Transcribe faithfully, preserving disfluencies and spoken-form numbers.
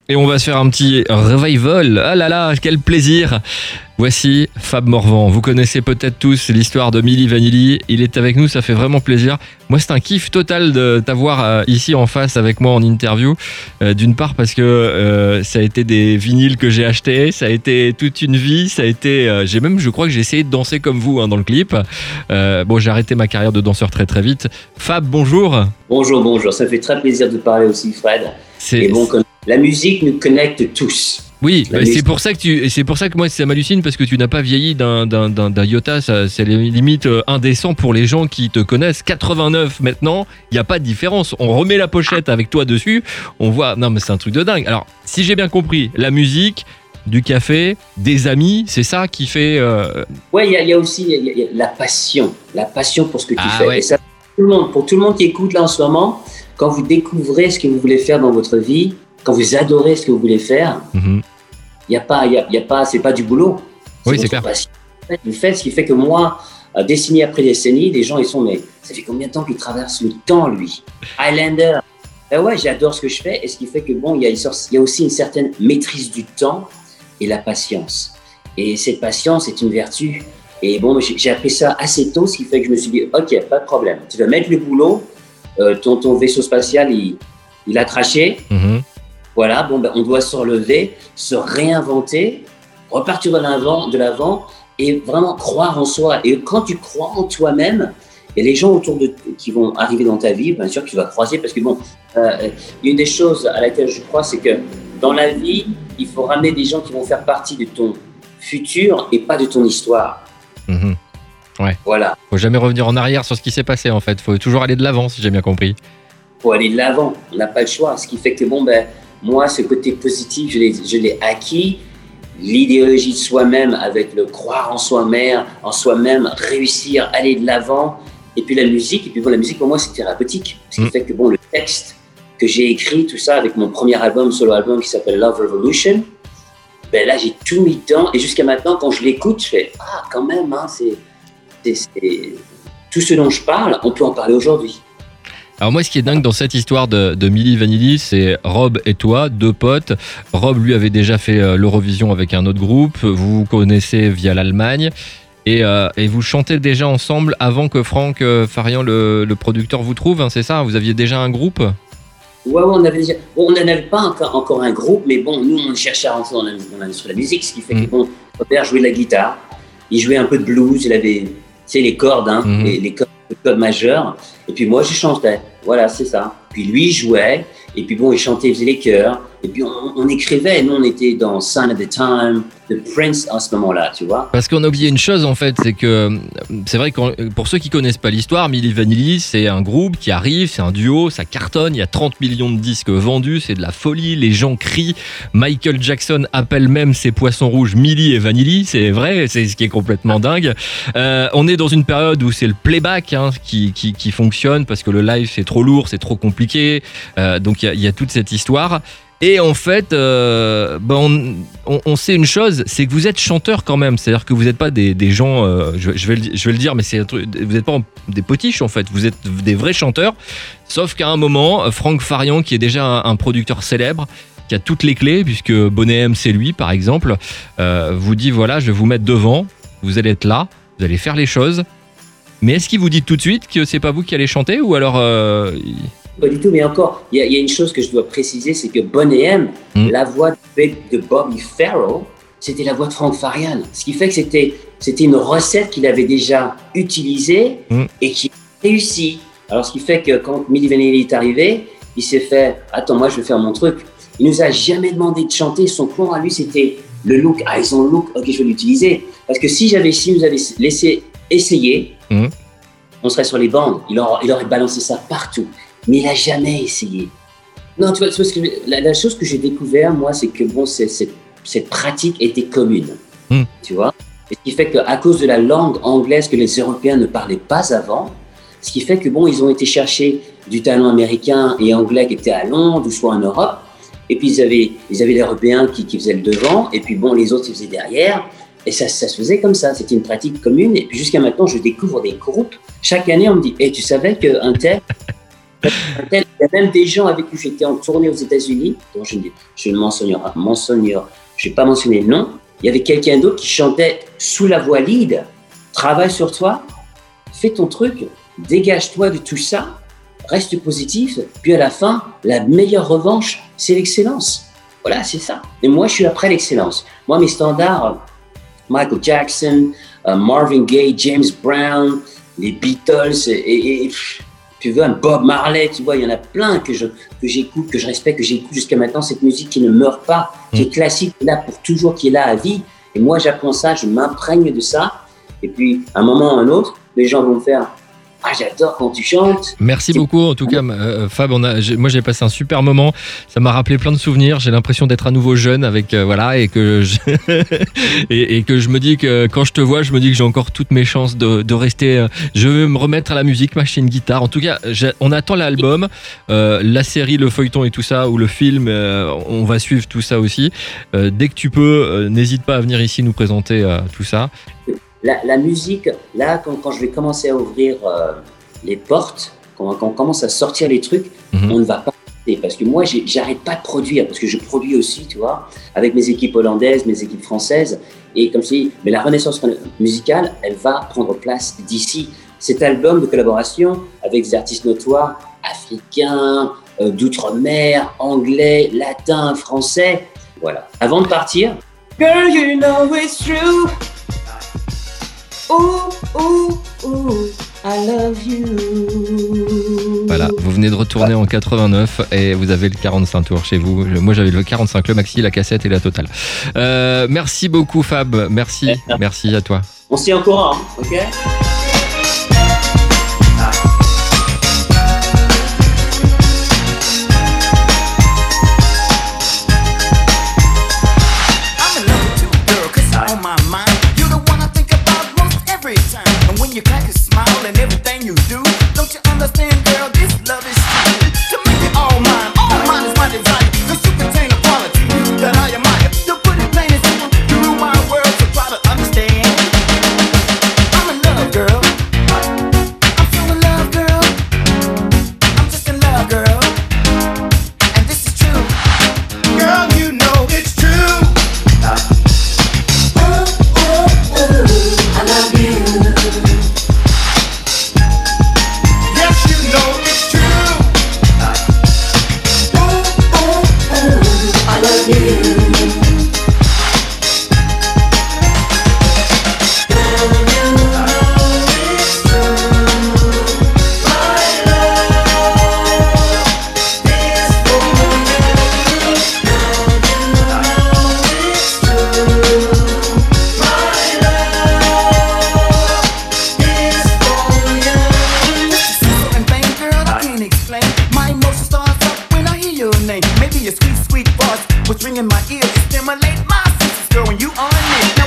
Et on va se faire un petit revival. Ah là là, quel plaisir. Voici Fab Morvan. Vous connaissez peut-être tous l'histoire de Milli Vanilli. Il est avec nous, ça fait vraiment plaisir. Moi, c'est un kiff total de t'avoir euh, ici en face avec moi en interview. Euh, d'une part parce que euh, ça a été des vinyles que j'ai achetés, ça a été toute une vie, ça a été... Euh, j'ai même, je crois que j'ai essayé de danser comme vous hein, dans le clip. Euh, bon, j'ai arrêté ma carrière de danseur très très vite. Fab, bonjour. Bonjour, bonjour. Ça fait très plaisir de parler aussi, Fred. C'est... Et bon, comme la musique nous connecte tous. Oui, bah musique... c'est pour ça que tu, c'est pour ça que moi ça m'hallucine parce que tu n'as pas vieilli d'un, d'un, d'un, d'un iota. Ça, c'est limite indécent pour les gens qui te connaissent. quatre-vingt-neuf maintenant, il n'y a pas de différence. On remet la pochette avec toi dessus, on voit. Non, mais c'est un truc de dingue. Alors, si j'ai bien compris, la musique, du café, des amis, c'est ça qui fait. Euh... Ouais, il y, y a aussi y a, y a la passion, la passion pour ce que tu ah, fais. Ouais. Et ça, tout le monde, pour tout le monde qui écoute là en ce moment, quand vous découvrez ce que vous voulez faire dans votre vie. Quand vous adorez ce que vous voulez faire, il mm-hmm. y a pas, il y a, y a pas, c'est pas du boulot. C'est oui, c'est clair. Passion. Vous faites ce qui fait que moi, décennie après décennie, les gens ils sont mais ça fait combien de temps qu'il traverse le temps lui? Highlander. Ben ouais, j'adore ce que je fais et ce qui fait que bon, il y a une sorte, il y a aussi une certaine maîtrise du temps et la patience. Et cette patience est une vertu. Et bon, j'ai, j'ai appris ça assez tôt, ce qui fait que je me suis dit ok, pas de problème. Tu vas mettre le boulot, euh, ton ton vaisseau spatial il, il a craché. Mm-hmm. Voilà, bon, ben, on doit se relever, se réinventer, repartir de l'avant, de l'avant et vraiment croire en soi. Et quand tu crois en toi-même, et les gens autour de qui vont arriver dans ta vie, bien sûr que tu vas croiser, parce que bon, euh, une des choses à laquelle je crois, c'est que dans la vie, il faut ramener des gens qui vont faire partie de ton futur et pas de ton histoire. Mmh. Ouais. Voilà. Faut jamais revenir en arrière sur ce qui s'est passé en fait. Faut toujours aller de l'avant, si j'ai bien compris. Faut aller de l'avant. On n'a pas le choix. Ce qui fait que bon ben moi, ce côté positif, je l'ai, je l'ai acquis. L'idéologie de soi-même avec le croire en soi-même, en soi-même, réussir, aller de l'avant. Et puis la musique. Et puis bon, la musique, pour moi, c'est thérapeutique. Ce qui mmh. fait que bon, le texte que j'ai écrit, tout ça, avec mon premier album, solo album qui s'appelle Love Revolution, ben là, j'ai tout mis dedans. Et jusqu'à maintenant, quand je l'écoute, je fais « Ah, quand même, hein, c'est, c'est, c'est... tout ce dont je parle, on peut en parler aujourd'hui. » Alors moi, ce qui est dingue dans cette histoire de, de Milli Vanilli, c'est Rob et toi, deux potes. Rob, lui, avait déjà fait l'Eurovision avec un autre groupe. Vous vous connaissez via l'Allemagne. Et, euh, et vous chantez déjà ensemble avant que Franck Farian, le, le producteur, vous trouve, hein, c'est ça? Vous aviez déjà un groupe? Ouais, on avait déjà... bon, on n'en avait pas encore, encore un groupe, mais bon, nous, on cherchait à rentrer dans l'industrie de la musique, ce qui fait mmh. que bon, mon père jouait de la guitare. Il jouait un peu de blues, il avait, tu sais, les cordes, hein, mmh. les, les cordes. Le code majeur, et puis moi je chantais, voilà, c'est ça. Puis lui il jouait, et puis bon, il chantait, il faisait les chœurs, et puis on, on écrivait. Nous on était dans Sign of the Time, The Prince à ce moment-là, tu vois. Parce qu'on a oublié une chose en fait, c'est que c'est vrai que pour ceux qui connaissent pas l'histoire, Milli Vanilli c'est un groupe qui arrive, c'est un duo, ça cartonne, il y a trente millions de disques vendus, c'est de la folie, les gens crient. Michael Jackson appelle même ses poissons rouges Milli et Vanilli, c'est vrai, c'est ce qui est complètement dingue. Euh, on est dans une période où c'est le playback hein, qui, qui, qui fonctionne parce que le live c'est trop lourd, c'est trop compliqué, euh, donc il y, y a toute cette histoire. Et en fait, euh, ben on, on, on sait une chose, c'est que vous êtes chanteur quand même. C'est-à-dire que vous n'êtes pas des, des gens, euh, je, je, vais le, je vais le dire, mais c'est, vous n'êtes pas des potiches en fait. Vous êtes des vrais chanteurs. Sauf qu'à un moment, Franck Farian, qui est déjà un, un producteur célèbre, qui a toutes les clés, puisque Bonnet M, c'est lui par exemple, euh, vous dit voilà, je vais vous mettre devant, vous allez être là, vous allez faire les choses. Mais est-ce qu'il vous dit tout de suite que c'est pas vous qui allez chanter ou alors euh, Pas du tout, mais encore, il y, y a une chose que je dois préciser, c'est que Bonnet M, mmh. la voix de, de Bobby Farrell, c'était la voix de Franck Farian. Ce qui fait que c'était, c'était une recette qu'il avait déjà utilisée mmh. et qui a réussi. Alors, ce qui fait que quand Milli Vanilli est arrivé, il s'est fait « Attends, moi, je vais faire mon truc ». Il nous a jamais demandé de chanter. Son plan à lui, c'était le look. Ah, ils ont le look, ok, je vais l'utiliser. Parce que si j'avais, si nous avait laissé essayer, mmh. on serait sur les bandes. Il aurait, il aurait balancé ça partout. Mais il n'a jamais essayé. Non, tu vois, parce que la, la chose que j'ai découvert, moi, c'est que bon, c'est, c'est, cette pratique était commune. Mm. Tu vois, et ce qui fait qu'à cause de la langue anglaise que les Européens ne parlaient pas avant, ce qui fait que bon, ils ont été chercher du talent américain et anglais qui était à Londres ou soit en Europe. Et puis ils avaient, ils avaient les Européens qui, qui faisaient le devant, et puis bon, les autres ils faisaient derrière. Et ça, ça se faisait comme ça. C'était une pratique commune. Et puis jusqu'à maintenant, je découvre des groupes. Chaque année, on me dit, hey, tu savais qu'un tel Un tel Il y a même des gens avec qui j'étais en tournée aux États-Unis, dont je, je ne mentionnerai, mentionnerai, je vais pas mentionner le nom. Il y avait quelqu'un d'autre qui chantait sous la voix lead. Travaille sur toi, fais ton truc, dégage-toi de tout ça, reste positif. Puis à la fin, la meilleure revanche, c'est l'excellence. Voilà, c'est ça. Et moi, je suis après l'excellence. Moi, mes standards, Michael Jackson, uh, Marvin Gaye, James Brown, les Beatles, et, et, et tu veux un Bob Marley, tu vois, il y en a plein que, je, que j'écoute, que je respecte, que j'écoute jusqu'à maintenant. Cette musique qui ne meurt pas, qui est classique, qui est là pour toujours, qui est là à vie. Et moi, j'apprends ça, je m'imprègne de ça. Et puis, à un moment ou à un autre, les gens vont me faire « Ah, j'adore quand tu chantes ». Merci c'est... beaucoup, en tout cas, euh, Fab. On a, j'ai, moi, j'ai passé un super moment. Ça m'a rappelé plein de souvenirs. J'ai l'impression d'être à nouveau jeune avec euh, voilà, et que je et, et que je me dis que quand je te vois, je me dis que j'ai encore toutes mes chances de, de rester. Euh, je veux me remettre à la musique, m'acheter une guitare. En tout cas, on attend l'album, euh, la série, le feuilleton et tout ça, ou le film. Euh, on va suivre tout ça aussi. Euh, dès que tu peux, euh, n'hésite pas à venir ici nous présenter euh, tout ça. La, la musique, là, quand, quand je vais commencer à ouvrir euh, les portes, quand, quand on commence à sortir les trucs, mm-hmm. on ne va pas arrêter. Parce que moi, j'ai, j'arrête pas de produire, parce que je produis aussi, tu vois, avec mes équipes hollandaises, mes équipes françaises. Et comme je dis, mais la renaissance musicale, elle va prendre place d'ici. Cet album de collaboration avec des artistes notoires, africains, euh, d'outre-mer, anglais, latin, français. Voilà. Avant de partir, Girl, you know it's true. Ooh, ooh, ooh, I love you. Voilà, vous venez de retourner en quatre-vingt-neuf et vous avez le quarante-cinq tours chez vous. Moi, j'avais le quarante-cinq, le maxi, la cassette et la totale. Euh, merci beaucoup, Fab. Merci, merci à toi. On s'y est au courant, ok? You crack a smile and everything you do. Don't you understand, girl? This love is true. To make it all mine, all mine is my desire. Cause you contain a quality that I admire. You put it plain and simple, you rule my world, so try to understand. I'm in love, girl. I'm so in love, girl. I'm just in love, girl. And this is true. Girl, you know it's true. Ooh, ooh, ooh, I love you. Maybe a sweet, sweet voice was ringing my ears. It stimulate my senses, girl, when you on me.